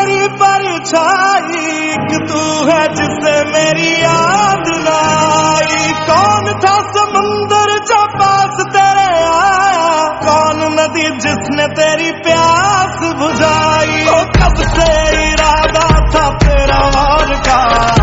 मेरी परछाई, एक तू है जिससे मेरी याद ना आई। कौन था समुंदर जो पास तेरे आया, कौन नदी जिसने तेरी प्यास बुझाई। कब से इरादा था तेरा और का